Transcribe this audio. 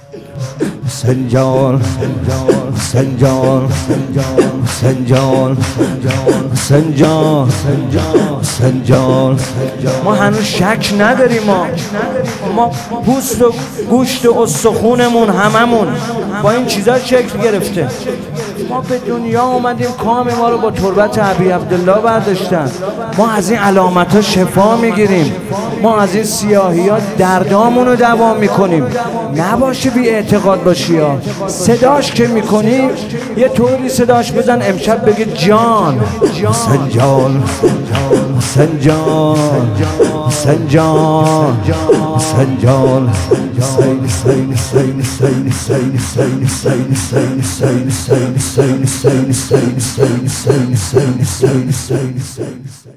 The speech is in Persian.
سنجان سنجان سنجان سنجان سنجان. ما هنوز شک نداریم، ما پوست و گوشت و استخونمون هممون با این چیزا شکل گرفته. ما به دنیا اومدیم، کام ما رو با تربت ابی عبدالله برداشتن. ما از این علامت ها شفا میگیریم، ما از این سیاهی ها دردامون رو دوا میکنیم. نباشه بی اعتقاد باشی ها. صداش که میکنی یه طوری صداش بزن امشب بگه جان سنجان سنجان سنجان سنجان سین سین سین سین سین سین سین سین سین سین سین سین سین سین سین سین سین سین.